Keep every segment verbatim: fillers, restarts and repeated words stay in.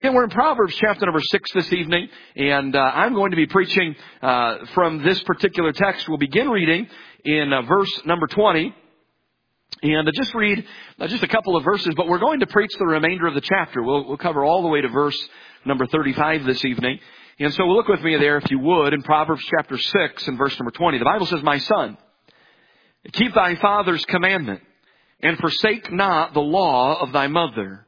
And we're in Proverbs chapter number six this evening, and uh, I'm going to be preaching uh, from this particular text. We'll begin reading in uh, verse number twenty, and uh, just read uh, just a couple of verses, but we're going to preach the remainder of the chapter. We'll, we'll cover all the way to verse number thirty-five this evening. And so look with me there, if you would, in Proverbs chapter six and verse number twenty. The Bible says, "My son, keep thy father's commandment, and forsake not the law of thy mother.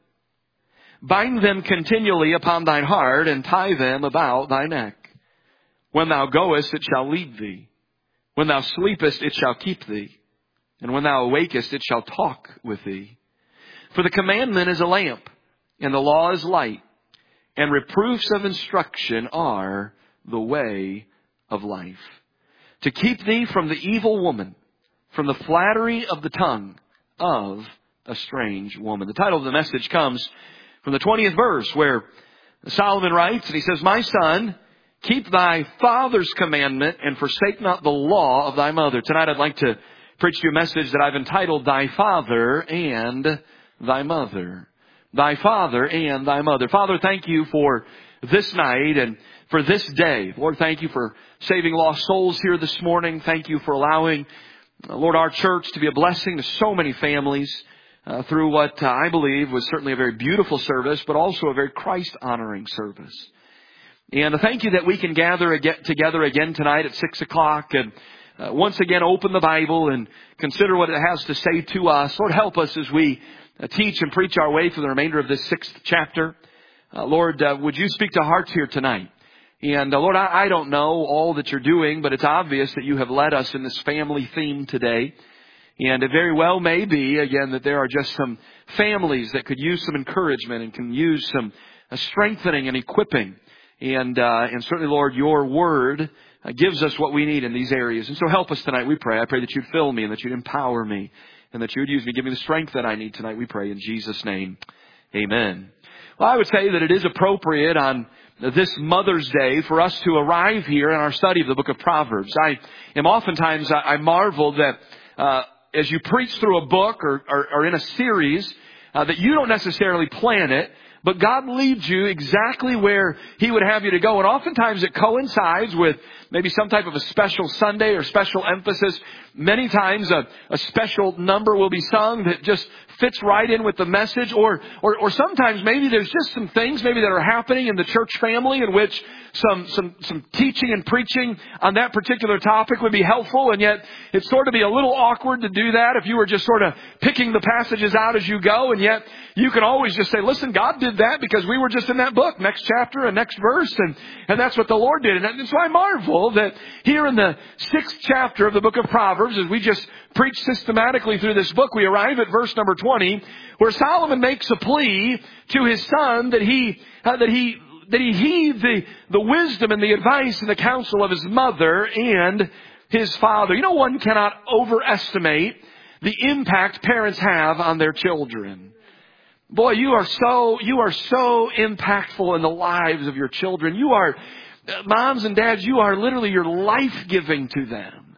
Bind them continually upon thine heart, and tie them about thy neck. When thou goest, it shall lead thee. When thou sleepest, it shall keep thee. And when thou awakest, it shall talk with thee. For the commandment is a lamp, and the law is light, and reproofs of instruction are the way of life. To keep thee from the evil woman, from the flattery of the tongue of a strange woman." The title of the message comes from the twentieth verse, where Solomon writes, and he says, "My son, keep thy father's commandment, and forsake not the law of thy mother." Tonight I'd like to preach to you a message that I've entitled, "Thy Father and Thy Mother." Thy Father and Thy Mother. Father, thank you for this night and for this day. Lord, thank you for saving lost souls here this morning. Thank you for allowing, Lord, our church to be a blessing to so many families. Uh, through what uh, I believe was certainly a very beautiful service, but also a very Christ-honoring service. And uh, thank you that we can gather again, together again tonight at six o'clock and uh, once again open the Bible and consider what it has to say to us. Lord, help us as we uh, teach and preach our way through the remainder of this sixth chapter. Uh, Lord, uh, would you speak to hearts here tonight? And uh, Lord, I, I don't know all that you're doing, but it's obvious that you have led us in this family theme today. And it very well may be, again, that there are just some families that could use some encouragement and can use some uh, strengthening and equipping. And uh, and certainly, Lord, your word uh, gives us what we need in these areas. And so help us tonight, we pray. I pray that you'd fill me and that you'd empower me and that you would use me. Give me the strength that I need tonight, we pray. In Jesus' name, amen. Well, I would say that it is appropriate on this Mother's Day for us to arrive here in our study of the book of Proverbs. I am oftentimes, I, I marvel that uh, as you preach through a book or, or, or in a series, uh, that you don't necessarily plan it, but God leads you exactly where He would have you to go. And oftentimes it coincides with maybe some type of a special Sunday or special emphasis. Many times a, a special number will be sung that just fits right in with the message. Or, or, or sometimes maybe there's just some things maybe that are happening in the church family in which some, some, some teaching and preaching on that particular topic would be helpful. And yet it's sort of be a little awkward to do that if you were just sort of picking the passages out as you go. And yet you can always just say, listen, God did that because we were just in that book, next chapter and next verse. And, and that's what the Lord did. And so I marvel that here in the sixth chapter of the book of Proverbs, as we just preach systematically through this book, we arrive at verse number twenty, where Solomon makes a plea to his son that he, uh, that he, that he heed the, the wisdom and the advice and the counsel of his mother and his father. You know, one cannot overestimate the impact parents have on their children. Boy, you are so, you are so impactful in the lives of your children. You are, moms and dads, you are literally, you're life-giving to them.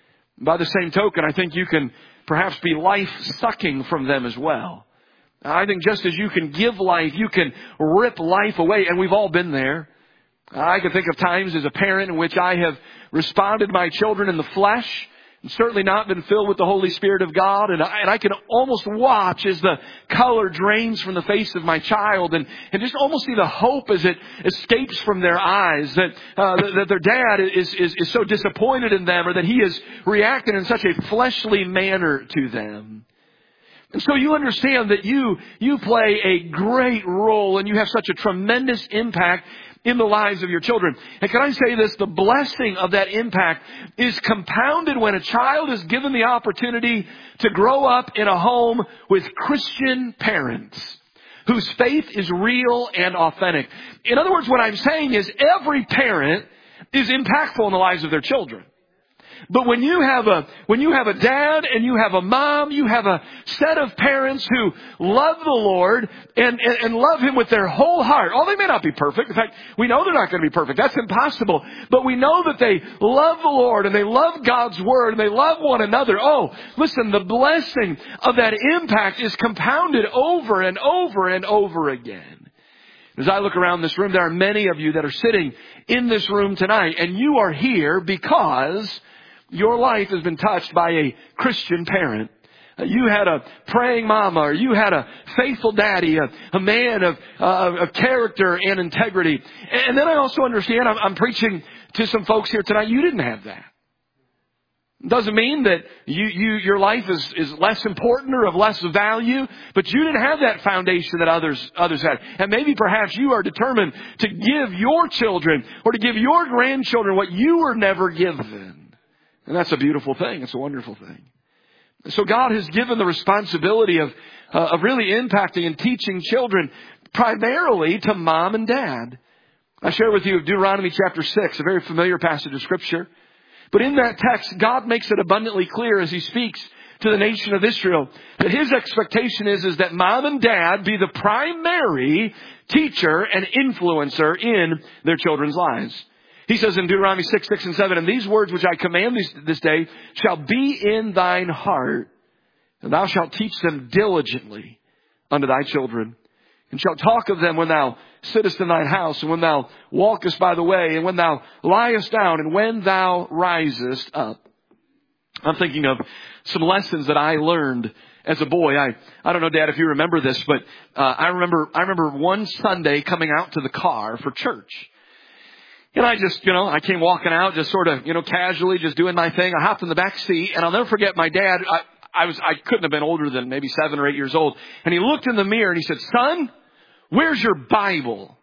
By the same token, I think you can perhaps be life-sucking from them as well. I think just as you can give life, you can rip life away. And we've all been there. I can think of times as a parent in which I have responded to my children in the flesh, and certainly not been filled with the Holy Spirit of God. And I, and I can almost watch as the color drains from the face of my child and, and just almost see the hope as it escapes from their eyes that, uh, that, that their dad is, is, is so disappointed in them, or that he is reacting in such a fleshly manner to them. And so you understand that you, you play a great role and you have such a tremendous impact in the lives of your children. And can I say this? The blessing of that impact is compounded when a child is given the opportunity to grow up in a home with Christian parents whose faith is real and authentic. In other words, what I'm saying is every parent is impactful in the lives of their children. But when you have a, when you have a dad and you have a mom, you have a set of parents who love the Lord and, and, and love Him with their whole heart. Oh, they may not be perfect. In fact, we know they're not going to be perfect. That's impossible. But we know that they love the Lord and they love God's Word and they love one another. Oh, listen, the blessing of that impact is compounded over and over and over again. As I look around this room, there are many of you that are sitting in this room tonight, and you are here because your life has been touched by a Christian parent. You had a praying mama, or you had a faithful daddy, a, a man of, uh, of character and integrity. And then I also understand, I'm, I'm preaching to some folks here tonight, you didn't have that. Doesn't mean that you, you, your life is, is less important or of less value, but you didn't have that foundation that others, others had. And maybe perhaps you are determined to give your children or to give your grandchildren what you were never given. And that's a beautiful thing. It's a wonderful thing. So God has given the responsibility of, uh, of really impacting and teaching children primarily to mom and dad. I share with you Deuteronomy chapter six, a very familiar passage of Scripture. But in that text, God makes it abundantly clear as He speaks to the nation of Israel that His expectation is, is that mom and dad be the primary teacher and influencer in their children's lives. He says in Deuteronomy six, six and seven, and these words which I command this, this day shall be in thine heart, and thou shalt teach them diligently unto thy children, and shalt talk of them when thou sittest in thine house, and when thou walkest by the way, and when thou liest down, and when thou risest up. I'm thinking of some lessons that I learned as a boy. I, I don't know, Dad, if you remember this, but uh, I remember I remember one Sunday coming out to the car for church. And I just, you know, I came walking out just sort of, you know, casually, just doing my thing. I hopped in the back seat, and I'll never forget my dad. I, I was, I couldn't have been older than maybe seven or eight years old. And he looked in the mirror and he said, "Son, where's your Bible?"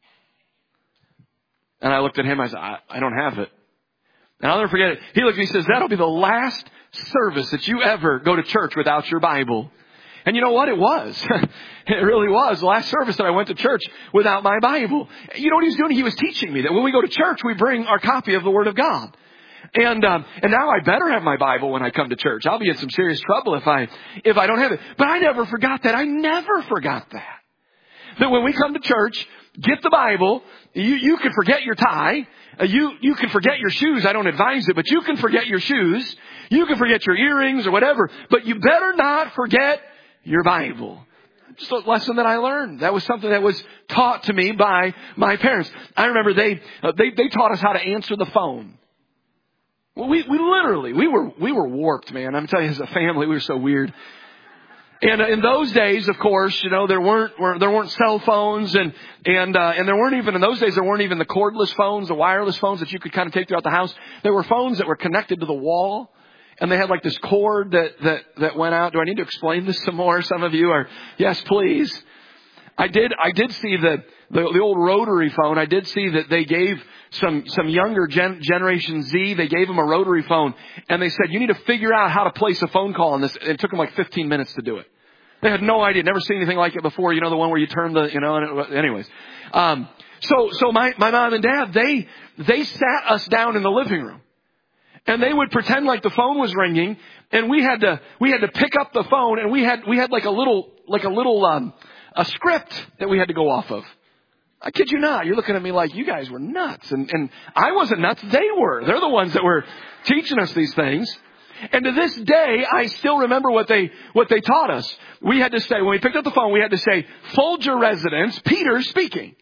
And I looked at him. I said, I, I don't have it. And I'll never forget it. He looked at me and says, "That'll be the last service that you ever go to church without your Bible." And you know what? It was. It really was. The last service that I went to church without my Bible. You know what he was doing? He was teaching me that when we go to church, we bring our copy of the Word of God. And um, and now I better have my Bible when I come to church. I'll be in some serious trouble if I if I don't have it. But I never forgot that. I never forgot that. That when we come to church, get the Bible. You you can forget your tie. Uh, you you can forget your shoes. I don't advise it, but you can forget your shoes. You can forget your earrings or whatever. But you better not forget your Bible. Just a lesson that I learned. That was something that was taught to me by my parents. I remember they uh, they they taught us how to answer the phone. Well, we we literally we were we were warped, man. I'm telling you, as a family, we were so weird. And in those days, of course, you know, there weren't were, there weren't cell phones, and and uh, and there weren't even in those days there weren't even the cordless phones, the wireless phones that you could kind of take throughout the house. There were phones that were connected to the wall. And they had like this cord that, that, that went out. Do I need to explain this some more? Some of you are, yes, please. I did, I did see the, the, the old rotary phone. I did see that they gave some, some younger gen, Generation Z, they gave them a rotary phone. And they said, you need to figure out how to place a phone call on this. It took them like fifteen minutes to do it. They had no idea, never seen anything like it before. You know, the one where you turn the, you know, and it, anyways. Um, so, so my, my mom and dad, they, they sat us down in the living room. And they would pretend like the phone was ringing, and we had to we had to pick up the phone, and we had we had like a little like a little um, a script that we had to go off of. I kid you not. You're looking at me like you guys were nuts, and and I wasn't nuts. They were. They're the ones that were teaching us these things. And to this day, I still remember what they what they taught us. We had to say when we picked up the phone, we had to say, "Folger residence, Peter speaking."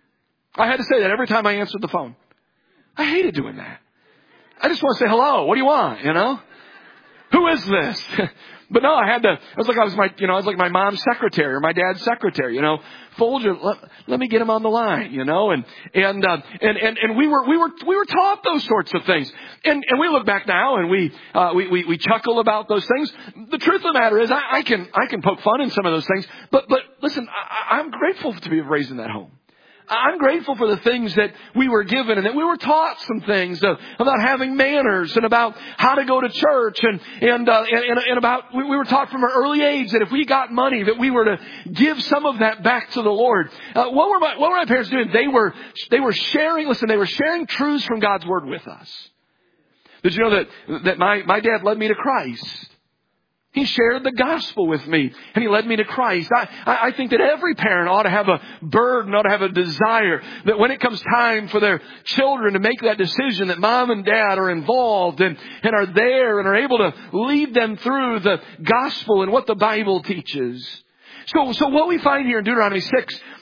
I had to say that every time I answered the phone. I hated doing that. I just want to say hello. What do you want? You know, who is this? But no, I had to. I was like I was my, you know, I was like my mom's secretary or my dad's secretary. You know, Folger, let, let me get him on the line. You know, and and uh, and and and we were we were we were taught those sorts of things. And and we look back now and we uh, we, we we chuckle about those things. The truth of the matter is, I, I can I can poke fun in some of those things. But but listen, I, I'm grateful to be raised in that home. I'm grateful for the things that we were given and that we were taught some things uh, about having manners and about how to go to church and and uh, and, and about we, we were taught from an early age that if we got money that we were to give some of that back to the Lord. Uh, what were my what were my parents doing? They were they were sharing. Listen, they were sharing truths from God's Word with us. Did you know that that my my dad led me to Christ? He shared the gospel with me, and he led me to Christ. I, I think that every parent ought to have a burden, ought to have a desire that when it comes time for their children to make that decision, that mom and dad are involved and, and are there and are able to lead them through the gospel and what the Bible teaches. So, so what we find here in Deuteronomy six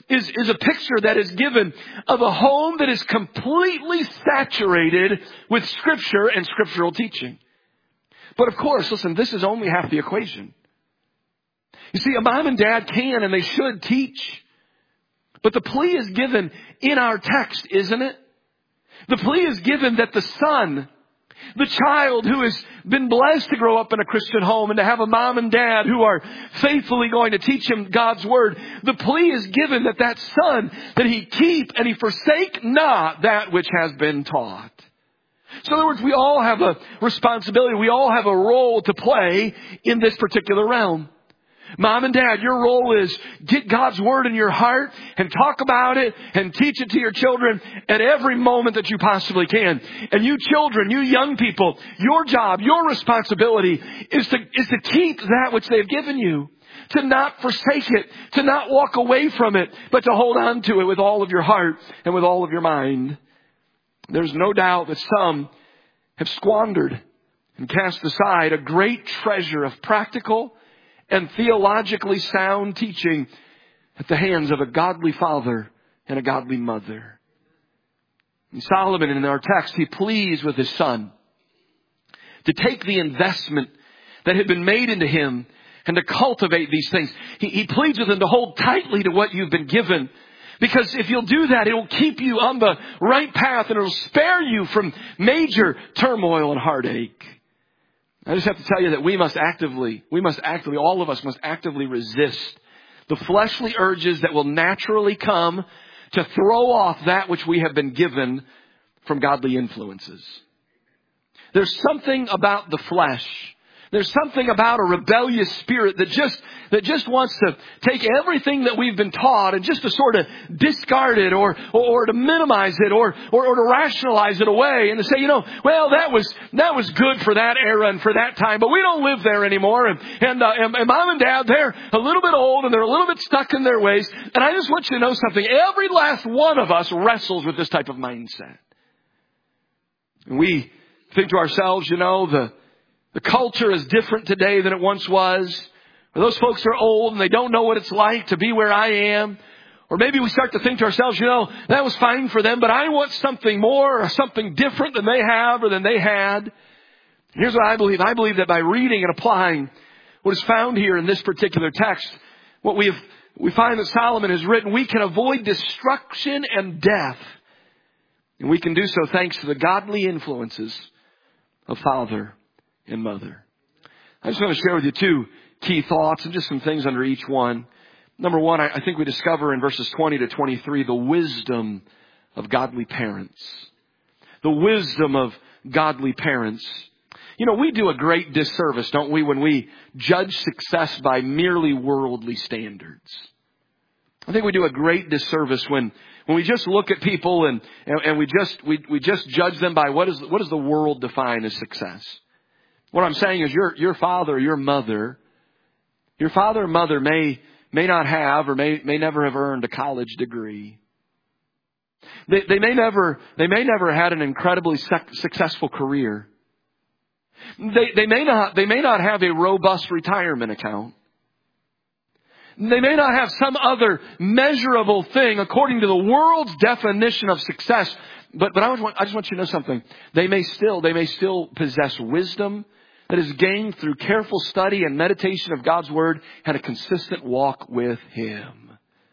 is, is a picture that is given of a home that is completely saturated with Scripture and scriptural teaching. But of course, listen, this is only half the equation. You see, a mom and dad can and they should teach. But the plea is given in our text, isn't it? The plea is given that the son, the child who has been blessed to grow up in a Christian home and to have a mom and dad who are faithfully going to teach him God's Word, the plea is given that that son, that he keep and he forsake not that which has been taught. So in other words, we all have a responsibility. We all have a role to play in this particular realm. Mom and dad, your role is get God's Word in your heart and talk about it and teach it to your children at every moment that you possibly can. And you children, you young people, your job, your responsibility is to, is to keep that which they've given you. To not forsake it, to not walk away from it, but to hold on to it with all of your heart and with all of your mind. There's no doubt that some have squandered and cast aside a great treasure of practical and theologically sound teaching at the hands of a godly father and a godly mother. And Solomon, in our text, he pleads with his son to take the investment that had been made into him and to cultivate these things. He, he pleads with him to hold tightly to what you've been given. Because if you'll do that, it will keep you on the right path and it will spare you from major turmoil and heartache. I just have to tell you that we must actively, we must actively, all of us must actively resist the fleshly urges that will naturally come to throw off that which we have been given from godly influences. There's something about the flesh. There's something about a rebellious spirit that just, that just wants to take everything that we've been taught and just to sort of discard it or, or, or to minimize it or, or, or to rationalize it away and to say, you know, well, that was, that was good for that era and for that time, but we don't live there anymore. And, and, uh, and, and mom and dad, they're a little bit old and they're a little bit stuck in their ways. And I just want you to know something. Every last one of us wrestles with this type of mindset. And we think to ourselves, you know, the, The culture is different today than it once was. Or those folks are old and they don't know what it's like to be where I am. Or maybe we start to think to ourselves, you know, that was fine for them, but I want something more or something different than they have or than they had. Here's what I believe. I believe that by reading and applying what is found here in this particular text, what we have, we find that Solomon has written, we can avoid destruction and death. And we can do so thanks to the godly influences of father and mother. I just want to share with you two key thoughts and just some things under each one. Number one, I think we discover in verses twenty to twenty-three the wisdom of godly parents. The wisdom of godly parents. You know, we do a great disservice, don't we, when we judge success by merely worldly standards. I think we do a great disservice when when we just look at people and, and, and we just we, we just judge them by what is what does the world define as success. What I'm saying is your, your father or your mother, your father or mother may, may not have or may, may never have earned a college degree. They, they may never, they may never have had an incredibly successful career. They, they may not, they may not have a robust retirement account. They may not have some other measurable thing according to the world's definition of success. But, but I, want, I just want you to know something. They may still, they may still possess wisdom that is gained through careful study and meditation of God's Word and a consistent walk with Him.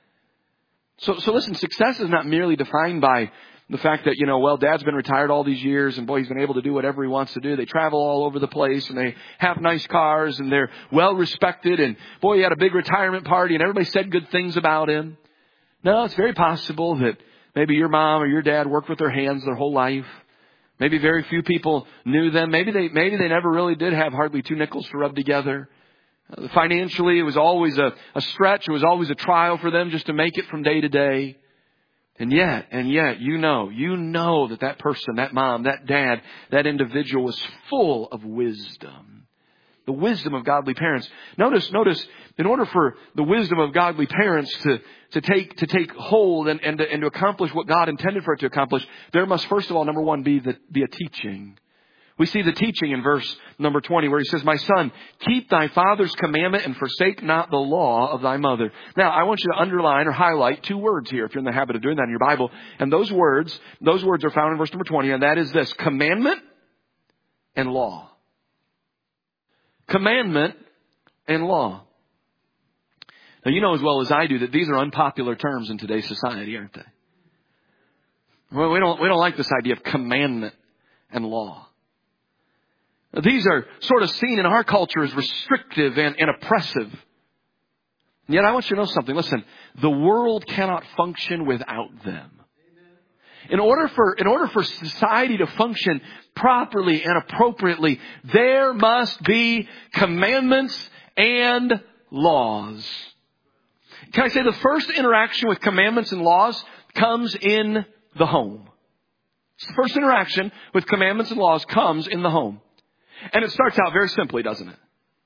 So, so listen, success is not merely defined by the fact that, you know, well, Dad's been retired all these years and boy, he's been able to do whatever he wants to do. They travel all over the place and they have nice cars and they're well respected and boy, he had a big retirement party and everybody said good things about him. No, it's very possible that maybe your mom or your dad worked with their hands their whole life. Maybe very few people knew them. Maybe they, maybe they never really did have hardly two nickels to rub together. Uh, financially, it was always a, a stretch. It was always a trial for them just to make it from day to day. And yet, and yet, you know, you know that that person, that mom, that dad, that individual was full of wisdom. The wisdom of godly parents. Notice, notice, in order for the wisdom of godly parents to, to take, to take hold and, and, to, and to accomplish what God intended for it to accomplish, there must, first of all, number one, be the, be a teaching. We see the teaching in verse number twenty where he says, my son, keep thy father's commandment and forsake not the law of thy mother. Now, I want you to underline or highlight two words here if you're in the habit of doing that in your Bible. And those words, those words are found in verse number twenty, and that is this, commandment and law. Commandment and law. Now, you know as well as I do that these are unpopular terms in today's society, aren't they? Well, we don't, we don't like this idea of commandment and law. These are sort of seen in our culture as restrictive and, and oppressive. And yet I want you to know something. Listen, the world cannot function without them. In order for, in order for society to function properly and appropriately, there must be commandments and laws. Can I say the first interaction with commandments and laws comes in the home? The first interaction with commandments and laws comes in the home. And it starts out very simply, doesn't it?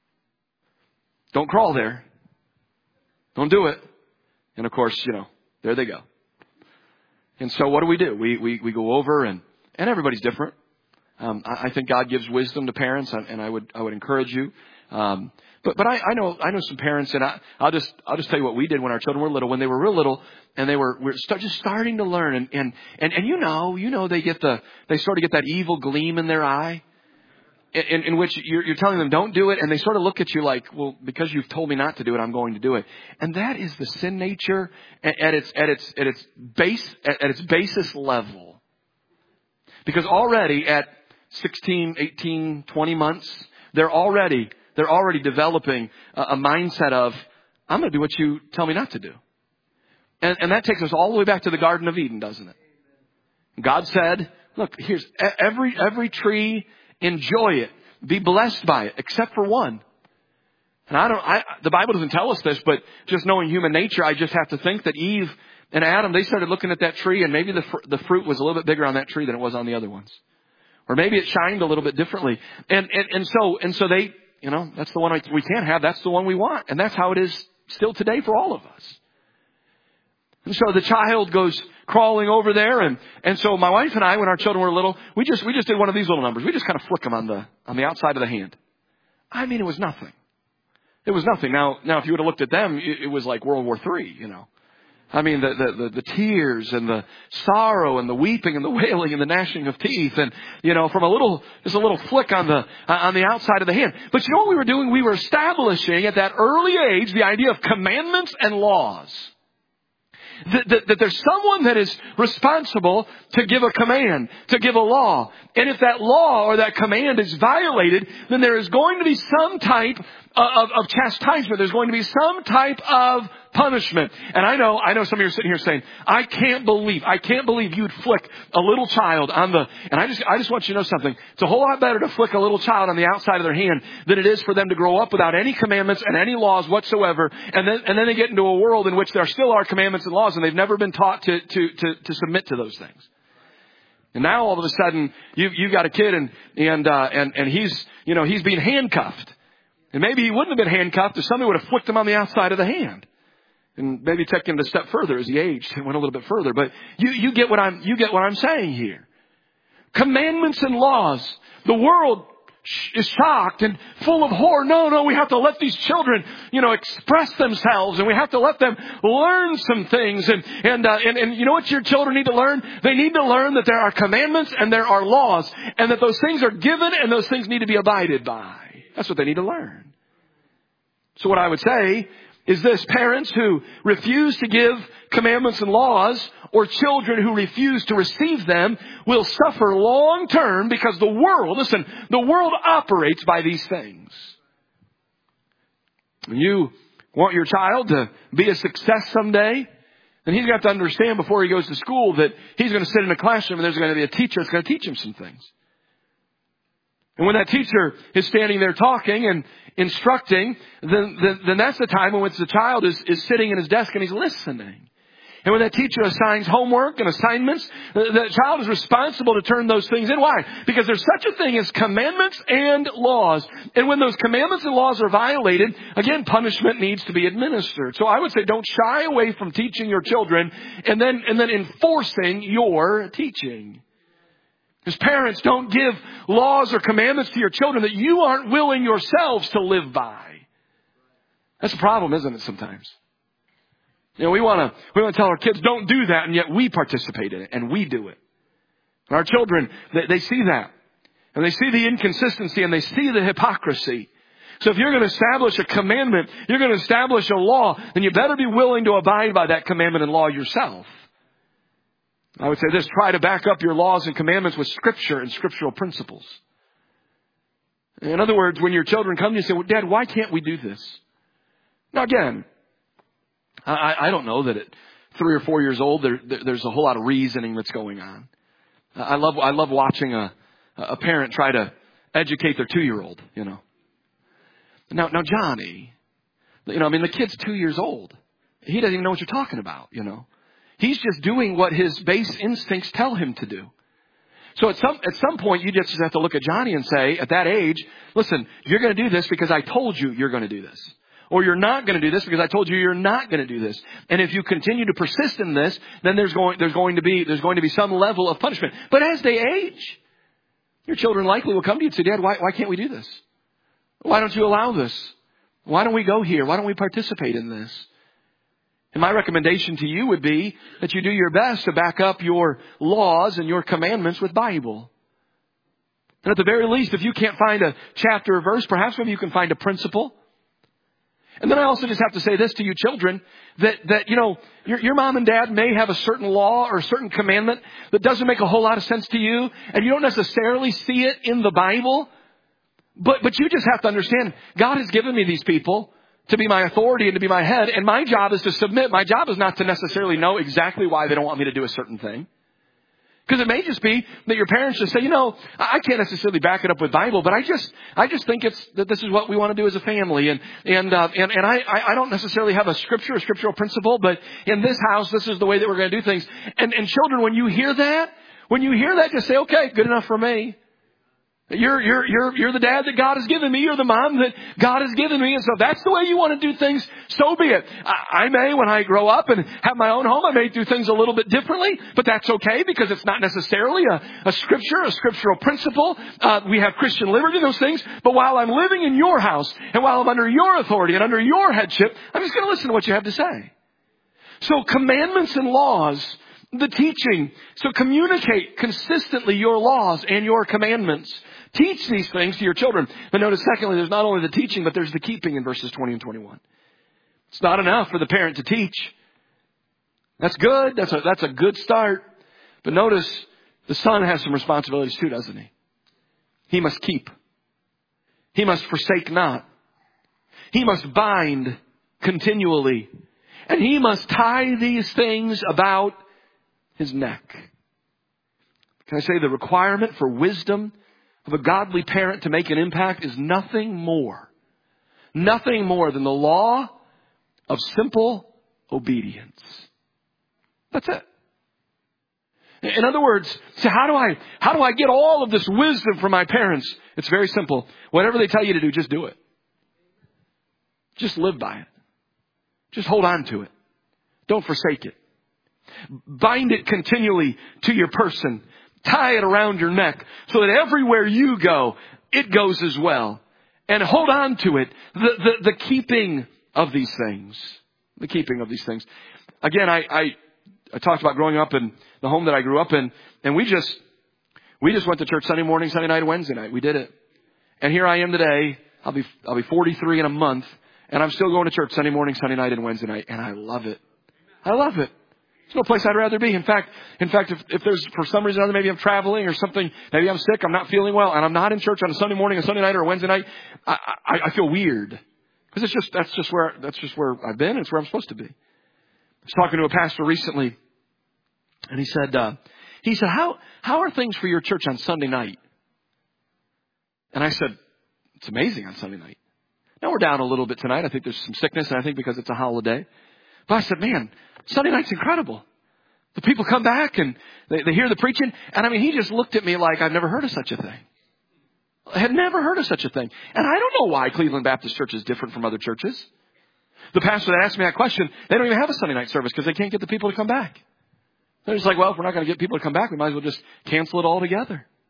Don't crawl there. Don't do it. And of course, you know, there they go. And so what do we do? We we, we go over and, and everybody's different. Um, I, I think God gives wisdom to parents, and I would I would encourage you. Um, but but I, I know I know some parents, and I, I'll just I'll just tell you what we did when our children were little. When they were real little, and they were we're start, just starting to learn, and, and and and you know you know they get the they sort of get that evil gleam in their eye. In, in which you're, you're telling them don't do it, and they sort of look at you like, well, because you've told me not to do it, I'm going to do it. And that is the sin nature at, at its at its at its base at, at its basis level. Because already at sixteen, eighteen, twenty months, they're already they're already developing a, a mindset of I'm going to do what you tell me not to do. And, and that takes us all the way back to the Garden of Eden, doesn't it? God said, look, here's every every tree. Enjoy it. Be blessed by it, except for one. And I don't, I, the Bible doesn't tell us this, but just knowing human nature, I just have to think that Eve and Adam, they started looking at that tree, and maybe the, fr- the fruit was a little bit bigger on that tree than it was on the other ones. Or maybe it shined a little bit differently. And, and, and so, and so they, you know, that's the one we can't have. That's the one we want. And that's how it is still today for all of us. And so the child goes crawling over there, and, and so my wife and I, when our children were little, we just we just did one of these little numbers. We just kind of flick them on the on the outside of the hand. I mean, it was nothing. It was nothing. Now, now, if you would have looked at them, it, it was like World War Three. You know, I mean, the, the the the tears and the sorrow and the weeping and the wailing and the gnashing of teeth, and you know, from a little just a little flick on the uh, on the outside of the hand. But you know what we were doing? We were establishing at that early age the idea of commandments and laws. That, that, that there's someone that is responsible to give a command, to give a law. And if that law or that command is violated, then there is going to be some type of, of chastisement. There's going to be some type of punishment. And I know, I know some of you are sitting here saying, I can't believe, I can't believe you'd flick a little child on the, and I just, I just want you to know something. It's a whole lot better to flick a little child on the outside of their hand than it is for them to grow up without any commandments and any laws whatsoever. And then, and then they get into a world in which there still are commandments and laws, and they've never been taught to, to, to, to submit to those things. And now all of a sudden, you, you've got a kid and, and, uh, and, and he's, you know, he's being handcuffed. And maybe he wouldn't have been handcuffed if somebody would have flicked him on the outside of the hand. And maybe take him a step further as he aged and went a little bit further. But you, you get what I'm, you get what I'm saying here. Commandments and laws. The world is shocked and full of horror. No, no, we have to let these children, you know, express themselves, and we have to let them learn some things. And, and, uh, and, and you know what your children need to learn? They need to learn that there are commandments and there are laws, and that those things are given and those things need to be abided by. That's what they need to learn. So what I would say is this: parents who refuse to give commandments and laws, or children who refuse to receive them, will suffer long term, because the world, listen, the world operates by these things. When you want your child to be a success someday, then he's got to understand before he goes to school that he's going to sit in a classroom and there's going to be a teacher that's going to teach him some things. And when that teacher is standing there talking and instructing, then, then, then that's the time in which the child is, is sitting in his desk and he's listening. And when that teacher assigns homework and assignments, the, the child is responsible to turn those things in. Why? Because there's such a thing as commandments and laws. And when those commandments and laws are violated, again, punishment needs to be administered. So I would say don't shy away from teaching your children and then, and then enforcing your teaching. As parents, don't give laws or commandments to your children that you aren't willing yourselves to live by. That's a problem, isn't it, sometimes? You know, we want to we want to tell our kids, don't do that, and yet we participate in it, and we do it. And our children, they, they see that. And they see the inconsistency, and they see the hypocrisy. So if you're going to establish a commandment, you're going to establish a law, then you better be willing to abide by that commandment and law yourself. I would say this, try to back up your laws and commandments with Scripture and scriptural principles. In other words, when your children come to you and say, well, Dad, why can't we do this? Now again, I, I don't know that at three or four years old, there, there's a whole lot of reasoning that's going on. I love, I love watching a, a parent try to educate their two-year-old, you know. Now, now Johnny, you know, I mean, the kid's two years old. He doesn't even know what you're talking about, you know. He's just doing what his base instincts tell him to do. So at some at some point, you just have to look at Johnny and say, at that age, listen, you're going to do this because I told you you're going to do this. Or you're not going to do this because I told you you're not going to do this. And if you continue to persist in this, then there's going there's going to be there's going to be some level of punishment. But as they age, your children likely will come to you and say, Dad, why why can't we do this? Why don't you allow this? Why don't we go here? Why don't we participate in this? And my recommendation to you would be that you do your best to back up your laws and your commandments with Bible. And at the very least, if you can't find a chapter or verse, perhaps maybe you can find a principle. And then I also just have to say this to you children, that, that you know, your, your mom and dad may have a certain law or a certain commandment that doesn't make a whole lot of sense to you, and you don't necessarily see it in the Bible. But, but you just have to understand, God has given me these people to be my authority and to be my head. And my job is to submit. My job is not to necessarily know exactly why they don't want me to do a certain thing. Because it may just be that your parents just say, you know, I can't necessarily back it up with Bible, but I just, I just think it's that this is what we want to do as a family. And, and, uh, and, and I, I don't necessarily have a scripture, a scriptural principle, but in this house, this is the way that we're going to do things. And, and children, when you hear that, when you hear that, just say, okay, good enough for me. You're, you're, you're, you're the dad that God has given me. You're the mom that God has given me. And so that's the way you want to do things. So be it. I, I may, when I grow up and have my own home, I may do things a little bit differently, but that's okay because it's not necessarily a, a scripture, a scriptural principle. Uh, we have Christian liberty, those things. But while I'm living in your house and while I'm under your authority and under your headship, I'm just going to listen to what you have to say. So commandments and laws, the teaching. So communicate consistently your laws and your commandments. Teach these things to your children. But notice, secondly, there's not only the teaching, but there's the keeping in verses twenty and twenty-one. It's not enough for the parent to teach. That's good. That's a, that's a good start. But notice, the son has some responsibilities too, doesn't he? He must keep. He must forsake not. He must bind continually. And he must tie these things about his neck. Can I say the requirement for wisdom of a godly parent to make an impact is nothing more, nothing more than the law of simple obedience. That's it. In other words, so how do I, how do I get all of this wisdom from my parents? It's very simple. Whatever they tell you to do, just do it. Just live by it. Just hold on to it. Don't forsake it. Bind it continually to your person. Tie it around your neck so that everywhere you go, it goes as well. And hold on to it. The, the, the keeping of these things. The keeping of these things. Again, I, I, I talked about growing up in the home that I grew up in. And we just, we just went to church Sunday morning, Sunday night, and Wednesday night. We did it. And here I am today. I'll be, I'll be forty-three in a month. And I'm still going to church Sunday morning, Sunday night, and Wednesday night. And I love it. I love it. There's no place I'd rather be. In fact, in fact, if, if there's for some reason or other, maybe I'm traveling or something, maybe I'm sick, I'm not feeling well, and I'm not in church on a Sunday morning, a Sunday night, or a Wednesday night, I, I, I feel weird because it's just that's just where that's just where I've been. It's where I'm supposed to be. I was talking to a pastor recently, and he said, uh, he said, how how are things for your church on Sunday night? And I said, it's amazing on Sunday night. Now we're down a little bit tonight. I think there's some sickness, and I think because it's a holiday. But I said, man, Sunday night's incredible. The people come back and they, they hear the preaching. And I mean, he just looked at me like I've never heard of such a thing. I had never heard of such a thing. And I don't know why Cleveland Baptist Church is different from other churches. The pastor that asked me that question, they don't even have a Sunday night service because they can't get the people to come back. They're just like, well, if we're not going to get people to come back, we might as well just cancel it all together.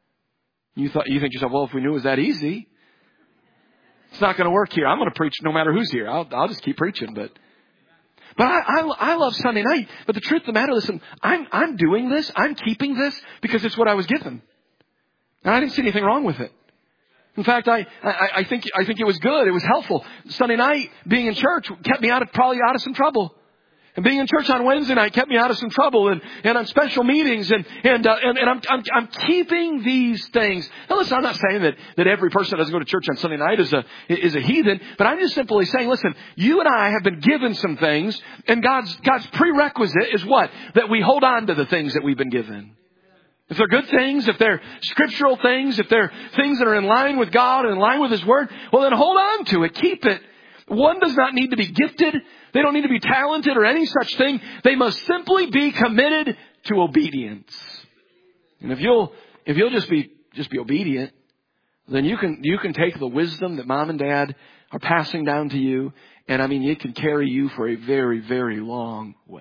You thought, you think to yourself, well, if we knew it was that easy, it's not going to work here. I'm going to preach no matter who's here. I'll, I'll just keep preaching. But, but I, I, I love Sunday night. But the truth of the matter, listen, I'm, I'm doing this. I'm keeping this because it's what I was given. And I didn't see anything wrong with it. In fact, I, I, I think, I think it was good. It was helpful. Sunday night, being in church kept me out of, probably out of some trouble. And being in church on Wednesday night kept me out of some trouble, and, and on special meetings, and and uh, and, and I'm, I'm I'm keeping these things. Now, listen, I'm not saying that, that every person that doesn't go to church on Sunday night is a is a heathen, but I'm just simply saying, listen, you and I have been given some things, and God's God's prerequisite is what? That we hold on to the things that we've been given. If they're good things, if they're scriptural things, if they're things that are in line with God and in line with His Word, well, then hold on to it. Keep it. One does not need to be gifted. They don't need to be talented or any such thing. They must simply be committed to obedience. And if you'll, if you'll just be, just be obedient, then you can, you can take the wisdom that mom and dad are passing down to you. And I mean, it can carry you for a very, very long way.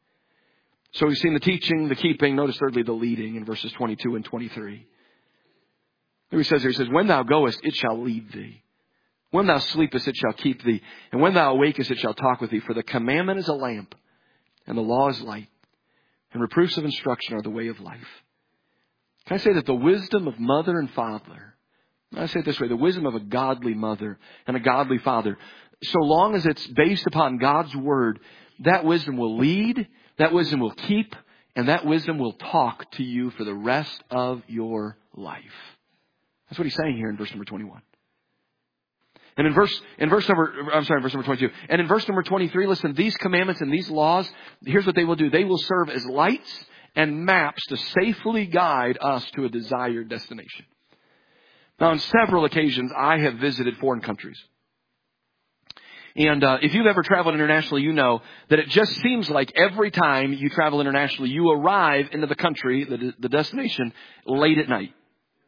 So we've seen the teaching, the keeping. Notice thirdly, the leading in verses twenty-two and twenty-three. He says here, he says, when thou goest, it shall lead thee. When thou sleepest, it shall keep thee. And when thou awakest, it shall talk with thee. For the commandment is a lamp, and the law is light, and reproofs of instruction are the way of life. Can I say that the wisdom of mother and father, I say it this way, the wisdom of a godly mother and a godly father, so long as it's based upon God's Word, that wisdom will lead, that wisdom will keep, and that wisdom will talk to you for the rest of your life. That's what he's saying here in verse number twenty-one. And in verse, in verse number, I'm sorry, verse number twenty-two. And in verse number twenty-three, listen, these commandments and these laws, here's what they will do. They will serve as lights and maps to safely guide us to a desired destination. Now, on several occasions, I have visited foreign countries. And uh, if you've ever traveled internationally, you know that it just seems like every time you travel internationally, you arrive into the country, the, the destination, late at night.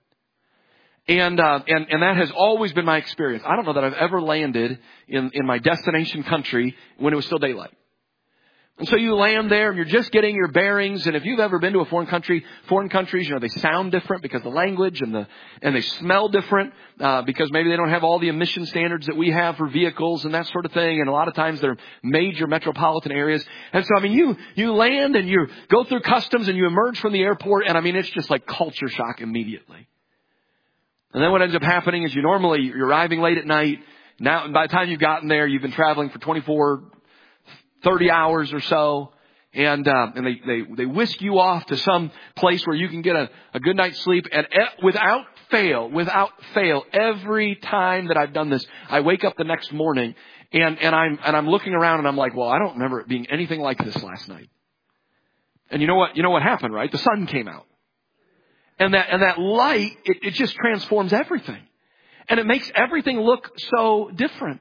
And, uh, and, and that has always been my experience. I don't know that I've ever landed in, in my destination country when it was still daylight. And so you land there and you're just getting your bearings. And if you've ever been to a foreign country, foreign countries, you know, they sound different because of the language, and the, and they smell different, uh, because maybe they don't have all the emission standards that we have for vehicles and that sort of thing. And a lot of times they're major metropolitan areas. And so, I mean, you, you land and you go through customs and you emerge from the airport, and I mean, it's just like culture shock immediately. And then what ends up happening is you normally, you're arriving late at night. Now, by the time you've gotten there, you've been traveling for twenty-four, thirty hours or so. And, uh, and they, they, they whisk you off to some place where you can get a, a good night's sleep. And e- without fail, without fail, every time that I've done this, I wake up the next morning and, and I'm, and I'm looking around and I'm like, well, I don't remember it being anything like this last night. And you know what, you know what happened, right? The sun came out. And that, and that light, it, it just transforms everything. And it makes everything look so different.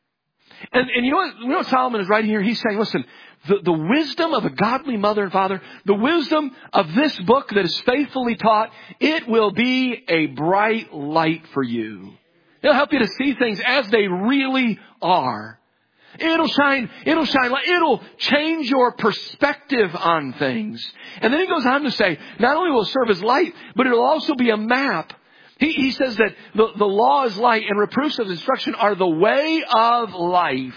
And, and you know what, you know what Solomon is writing here? He's saying, listen, the, the wisdom of a godly mother and father, the wisdom of this book that is faithfully taught, it will be a bright light for you. It'll help you to see things as they really are. It'll shine, it'll shine, it'll change your perspective on things. And then he goes on to say, not only will it serve as light, but it'll also be a map. He, he says that the, the law is light and reproofs of instruction are the way of life.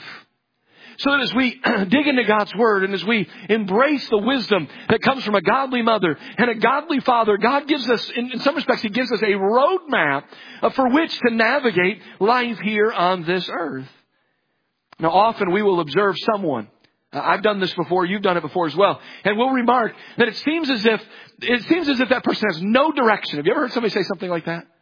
So that as we dig into God's Word and as we embrace the wisdom that comes from a godly mother and a godly father, God gives us, in, in some respects, He gives us a roadmap for which to navigate life here on this earth. Now, often we will observe someone. I've done this before. You've done it before as well. And we'll remark that it seems as if, it seems as if that person has no direction. Have you ever heard somebody say something like that?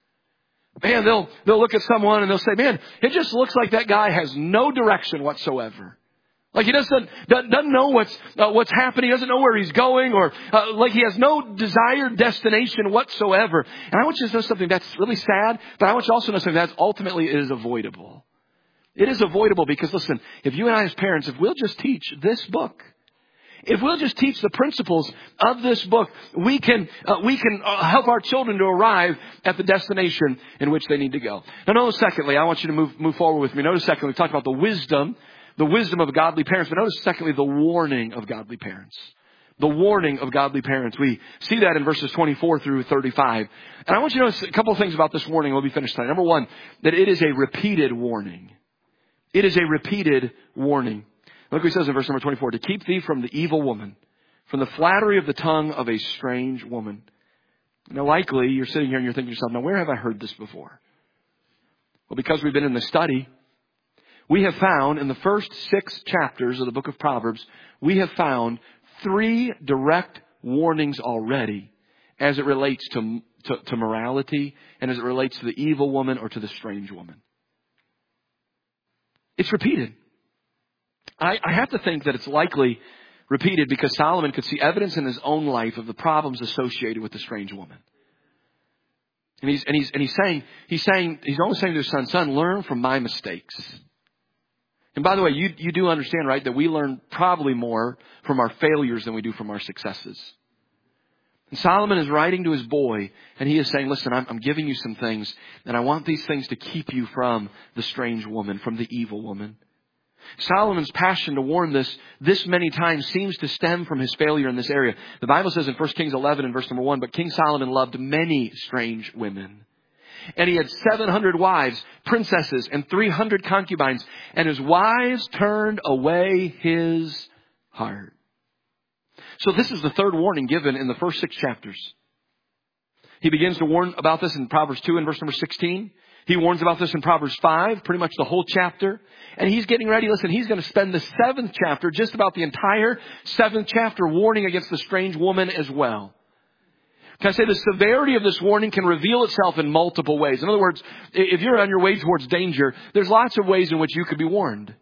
Man, they'll, they'll look at someone and they'll say, man, it just looks like that guy has no direction whatsoever. Like he doesn't, doesn't know what's, uh, what's happening. He doesn't know where he's going, or uh, like he has no desired destination whatsoever. And I want you to know something that's really sad, but I want you to also know something that's ultimately is avoidable. It is avoidable because, listen, if you and I as parents, if we'll just teach this book, if we'll just teach the principles of this book, we can uh, we can uh, help our children to arrive at the destination in which they need to go. Now, notice secondly, I want you to move move forward with me. Notice secondly, we talked about the wisdom, the wisdom of godly parents. But notice secondly, the warning of godly parents. The warning of godly parents. We see that in verses twenty-four through thirty-five. And I want you to notice a couple of things about this warning. We'll be finished tonight. Number one, that it is a repeated warning. It is a repeated warning. Look what he says in verse number twenty-four. To keep thee from the evil woman, from the flattery of the tongue of a strange woman. Now likely you're sitting here and you're thinking to yourself, now where have I heard this before? Well, because we've been in the study, we have found in the first six chapters of the book of Proverbs, we have found three direct warnings already as it relates to, to, to morality and as it relates to the evil woman or to the strange woman. It's repeated. I, I have to think that it's likely repeated because Solomon could see evidence in his own life of the problems associated with the strange woman. And he's, and he's, and he's saying, he's saying, he's always saying to his son, son, learn from my mistakes. And by the way, you, you do understand, right, that we learn probably more from our failures than we do from our successes. And Solomon is writing to his boy, and he is saying, listen, I'm, I'm giving you some things, and I want these things to keep you from the strange woman, from the evil woman. Solomon's passion to warn this, this many times seems to stem from his failure in this area. The Bible says in First Kings eleven and verse number one, but King Solomon loved many strange women. And he had seven hundred wives, princesses, and three hundred concubines. And his wives turned away his heart. So this is the third warning given in the first six chapters. He begins to warn about this in Proverbs two and verse number sixteen. He warns about this in Proverbs five, pretty much the whole chapter. And he's getting ready. Listen, he's going to spend the seventh chapter, just about the entire seventh chapter, warning against the strange woman as well. Can I say the severity of this warning can reveal itself in multiple ways? In other words, if you're on your way towards danger, there's lots of ways in which you could be warned.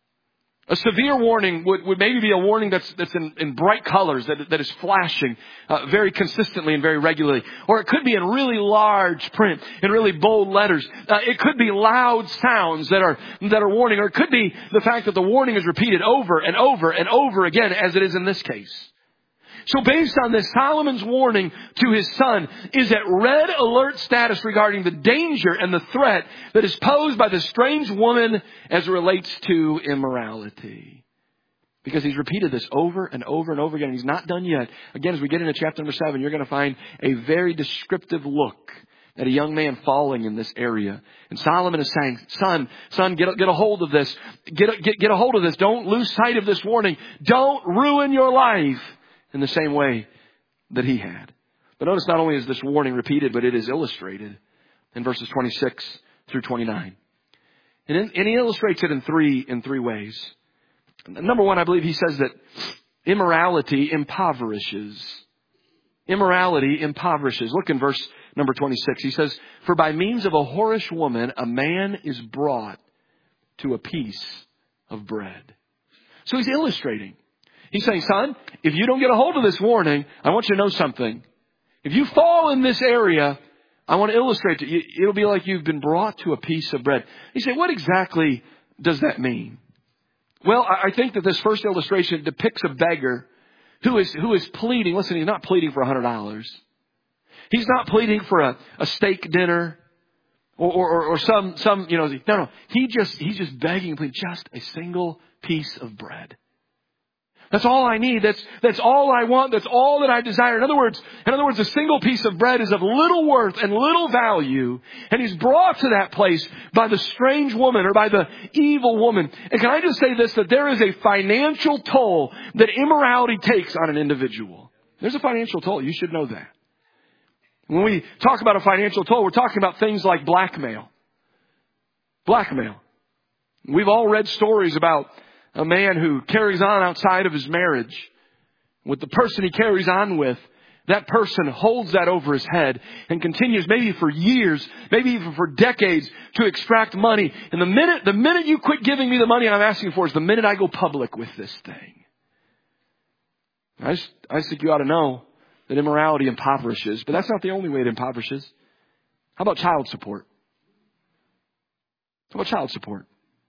A severe warning would, would maybe be a warning that's, that's in, in bright colors, that, that is flashing uh, very consistently and very regularly. Or it could be in really large print, in really bold letters. Uh, it could be loud sounds that are, that are warning. Or it could be the fact that the warning is repeated over and over and over again, as it is in this case. So based on this, Solomon's warning to his son is at red alert status regarding the danger and the threat that is posed by the strange woman as it relates to immorality. Because he's repeated this over and over and over again. He's not done yet. Again, as we get into chapter number seven, you're going to find a very descriptive look at a young man falling in this area. And Solomon is saying, son, son, get a, get a hold of this. Get a, get, get a hold of this. Don't lose sight of this warning. Don't ruin your life in the same way that he had. But notice not only is this warning repeated, but it is illustrated in verses twenty-six through twenty-nine. And, in, and he illustrates it in three, in three ways. Number one, I believe he says that immorality impoverishes. Immorality impoverishes. Look in verse number twenty-six. He says, for by means of a whorish woman, a man is brought to a piece of bread. So he's illustrating. He's saying, son, if you don't get a hold of this warning, I want you to know something. If you fall in this area, I want to illustrate to you. It'll be like you've been brought to a piece of bread. You say, what exactly does that mean? Well, I think that this first illustration depicts a beggar who is, who is pleading. Listen, he's not pleading for one hundred dollars. He's not pleading for a, a steak dinner or, or, or some, some, you know, no, no. He just, he's just begging and pleading just a single piece of bread. That's all I need. That's, that's all I want. That's all that I desire. In other words, in other words, a single piece of bread is of little worth and little value. And he's brought to that place by the strange woman or by the evil woman. And can I just say this, that there is a financial toll that immorality takes on an individual. There's a financial toll. You should know that. When we talk about a financial toll, we're talking about things like blackmail. Blackmail. We've all read stories about a man who carries on outside of his marriage with the person he carries on with. That person holds that over his head and continues maybe for years, maybe even for decades to extract money. And the minute, the minute you quit giving me the money I'm asking for is the minute I go public with this thing. I just, I just think you ought to know that immorality impoverishes, but that's not the only way it impoverishes. How about child support? How about child support?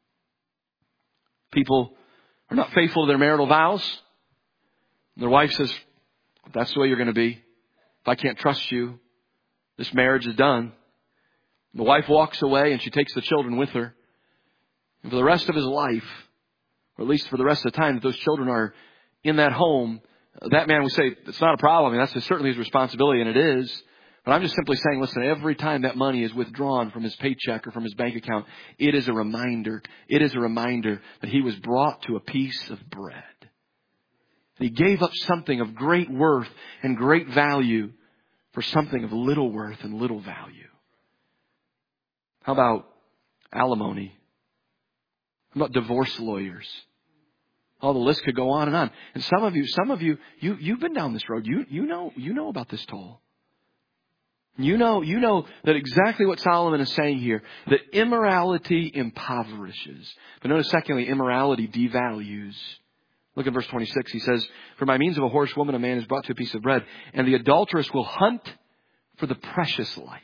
People are not faithful to their marital vows. Their wife says, if that's the way you're going to be, if I can't trust you, this marriage is done. The wife walks away and she takes the children with her. And for the rest of his life, or at least for the rest of the time that those children are in that home, that man would say, it's not a problem. I mean, that's certainly his responsibility, and it is. But I'm just simply saying, listen, every time that money is withdrawn from his paycheck or from his bank account, it is a reminder. It is a reminder that he was brought to a piece of bread. He gave up something of great worth and great value for something of little worth and little value. How about alimony? How about divorce lawyers? Oh, the list could go on and on. And some of you, some of you, you, you've been down this road. You, you know, you know about this toll. You know, you know that exactly what Solomon is saying here, that immorality impoverishes. But notice secondly, immorality devalues. Look at verse twenty-six. He says, for by means of a whorish woman, a man is brought to a piece of bread, and the adulteress will hunt for the precious life.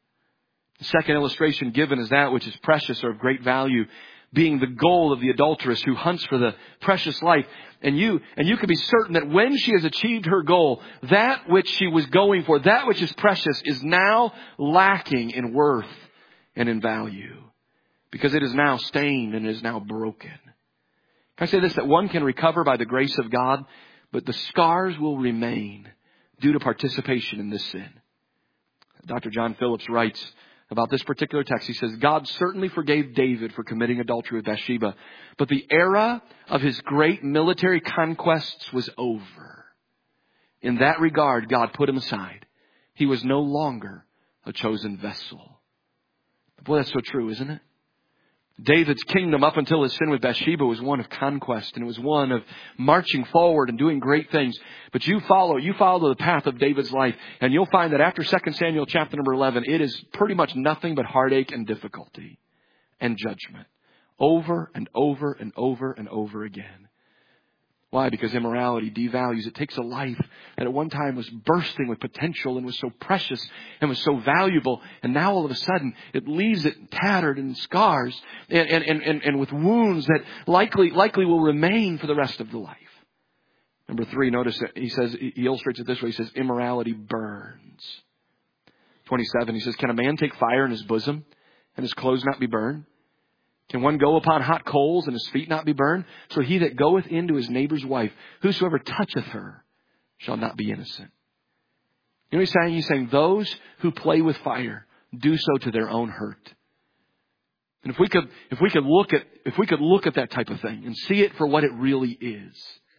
The second illustration given is that which is precious or of great value, being the goal of the adulteress who hunts for the precious life. And you, and you can be certain that when she has achieved her goal, that which she was going for, that which is precious, is now lacking in worth and in value. Because it is now stained and is now broken. Can I say this, that one can recover by the grace of God, but the scars will remain due to participation in this sin. Doctor John Phillips writes about this particular text. He says, God certainly forgave David for committing adultery with Bathsheba, but the era of his great military conquests was over. In that regard, God put him aside. He was no longer a chosen vessel. Boy, that's so true, isn't it? David's kingdom up until his sin with Bathsheba was one of conquest, and it was one of marching forward and doing great things. But you follow, you follow the path of David's life, and you'll find that after Second Samuel chapter number eleven, it is pretty much nothing but heartache and difficulty and judgment. Over and over and over and over again. Why? Because immorality devalues. It takes a life that at one time was bursting with potential and was so precious and was so valuable. And now all of a sudden it leaves it tattered and scars and, and, and, and with wounds that likely, likely will remain for the rest of the life. Number three, notice that he says, he illustrates it this way. He says, immorality burns. twenty-seven, he says, can a man take fire in his bosom and his clothes not be burned? Can one go upon hot coals and his feet not be burned? So he that goeth into his neighbor's wife, whosoever toucheth her, shall not be innocent. You know what he's saying? He's saying those who play with fire do so to their own hurt. And if we could, if we could look at, if we could look at that type of thing and see it for what it really is.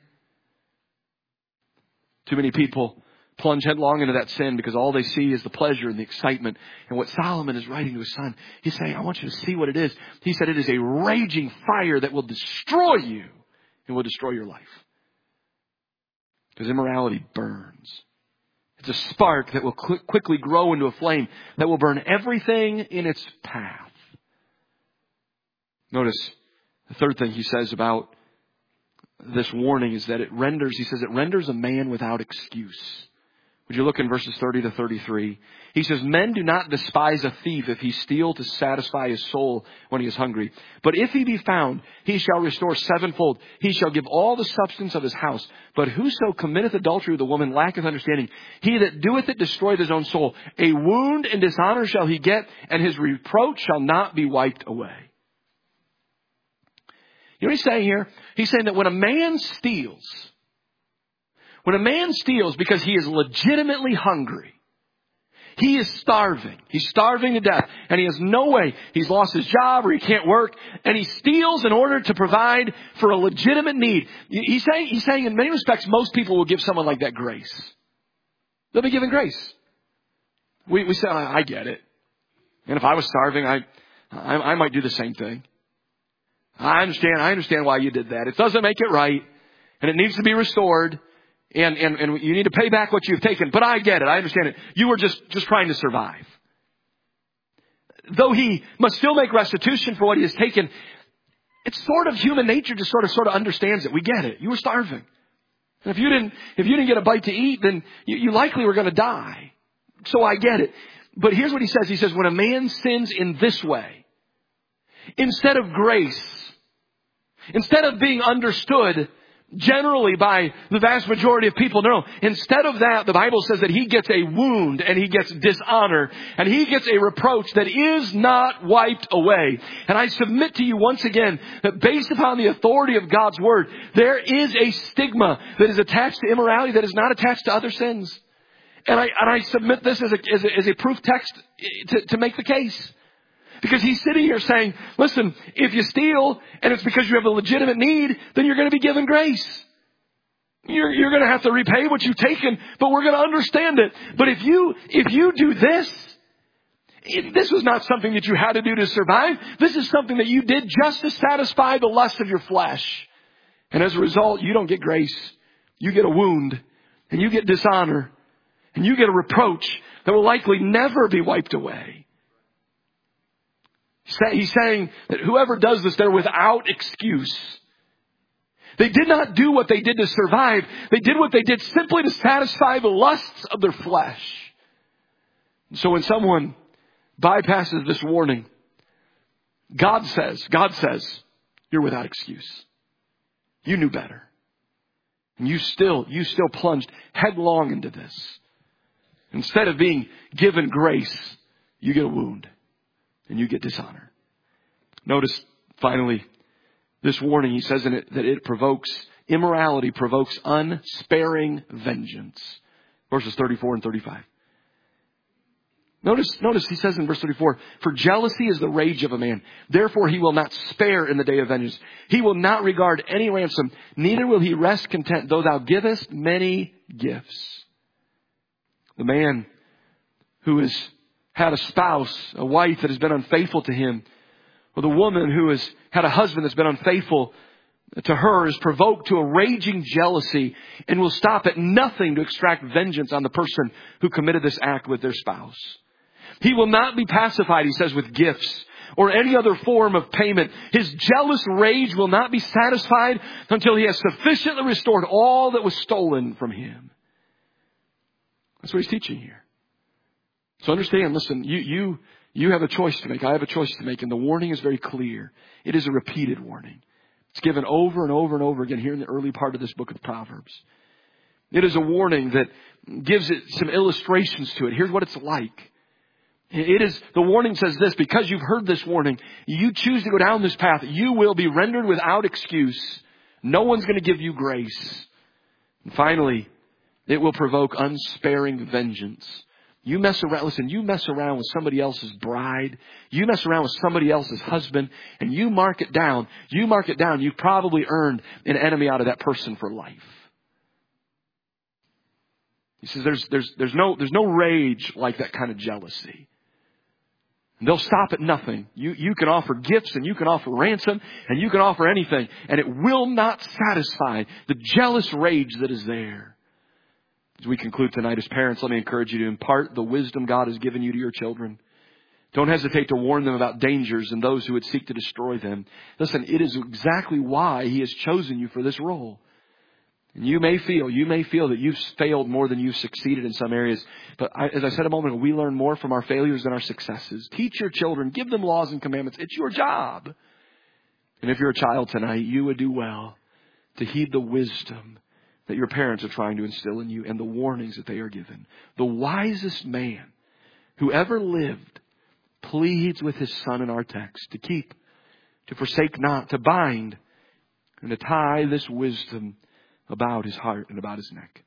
Too many people plunge headlong into that sin because all they see is the pleasure and the excitement. And what Solomon is writing to his son, he's saying, I want you to see what it is. He said it is a raging fire that will destroy you and will destroy your life. Because immorality burns. It's a spark that will qu- quickly grow into a flame that will burn everything in its path. Notice the third thing he says about this warning is that it renders, he says, it renders a man without excuse. Would you look in verses thirty to thirty-three? He says, men do not despise a thief if he steal to satisfy his soul when he is hungry. But if he be found, he shall restore sevenfold. He shall give all the substance of his house. But whoso committeth adultery with a woman lacketh understanding. He that doeth it destroyeth his own soul. A wound and dishonor shall he get, and his reproach shall not be wiped away. You know what he's saying here? He's saying that when a man steals, when a man steals because he is legitimately hungry, he is starving. He's starving to death. And he has no way. He's lost his job or he can't work. And he steals in order to provide for a legitimate need. He's saying, he's saying in many respects, most people will give someone like that grace. They'll be given grace. We, we say, I, I get it. And if I was starving, I, I, I might do the same thing. I understand. I understand why you did that. It doesn't make it right. And it needs to be restored. And, and, and you need to pay back what you've taken. But I get it. I understand it. You were just, just trying to survive. Though he must still make restitution for what he has taken, it's sort of human nature to sort of, sort of understands it. We get it. You were starving. And if you didn't, if you didn't get a bite to eat, then you, you likely were going to die. So I get it. But here's what he says. He says, when a man sins in this way, instead of grace, instead of being understood generally by the vast majority of people. No, instead of that, the Bible says that he gets a wound and he gets dishonor and he gets a reproach that is not wiped away. And I submit to you once again that based upon the authority of God's word, there is a stigma that is attached to immorality that is not attached to other sins. And I, and I submit this as a, as a, as a proof text to, to make the case. Because he's sitting here saying, listen, if you steal and it's because you have a legitimate need, then you're going to be given grace. You're, you're going to have to repay what you've taken, but we're going to understand it. But if you, if you do this, if this was not something that you had to do to survive. This is something that you did just to satisfy the lust of your flesh. And as a result, you don't get grace. You get a wound and you get dishonor and you get a reproach that will likely never be wiped away. He's saying that whoever does this, they're without excuse. They did not do what they did to survive. They did what they did simply to satisfy the lusts of their flesh. So when someone bypasses this warning, God says, God says, you're without excuse. You knew better. And you still, you still plunged headlong into this. Instead of being given grace, you get a wound. And you get dishonor. Notice, finally, this warning, he says in it that it provokes, immorality provokes unsparing vengeance. Verses thirty-four and thirty-five. Notice, notice he says in verse thirty-four, for jealousy is the rage of a man. Therefore he will not spare in the day of vengeance. He will not regard any ransom. Neither will he rest content, though thou givest many gifts. The man who is had a spouse, a wife that has been unfaithful to him, or the woman who has had a husband that's been unfaithful to her is provoked to a raging jealousy and will stop at nothing to extract vengeance on the person who committed this act with their spouse. He will not be pacified, he says, with gifts or any other form of payment. His jealous rage will not be satisfied until he has sufficiently restored all that was stolen from him. That's what he's teaching here. So understand, listen, you, you, you have a choice to make. I have a choice to make. And the warning is very clear. It is a repeated warning. It's given over and over and over again here in the early part of this book of Proverbs. It is a warning that gives it some illustrations to it. Here's what it's like. It is, the warning says this, because you've heard this warning, you choose to go down this path, you will be rendered without excuse. No one's going to give you grace. And finally, it will provoke unsparing vengeance. You mess around, listen, you mess around with somebody else's bride. You mess around with somebody else's husband and you mark it down. You mark it down. You've probably earned an enemy out of that person for life. He says there's, there's, there's no, there's no rage like that kind of jealousy. And they'll stop at nothing. You, you can offer gifts and you can offer ransom and you can offer anything and it will not satisfy the jealous rage that is there. As we conclude tonight as parents, let me encourage you to impart the wisdom God has given you to your children. Don't hesitate to warn them about dangers and those who would seek to destroy them. Listen, it is exactly why He has chosen you for this role. And you may feel, you may feel that you've failed more than you've succeeded in some areas. But I, as I said a moment ago, we learn more from our failures than our successes. Teach your children, give them laws and commandments. It's your job. And if you're a child tonight, you would do well to heed the wisdom that your parents are trying to instill in you and the warnings that they are given. The wisest man who ever lived pleads with his son in our text to keep, to forsake not, to bind, and to tie this wisdom about his heart and about his neck.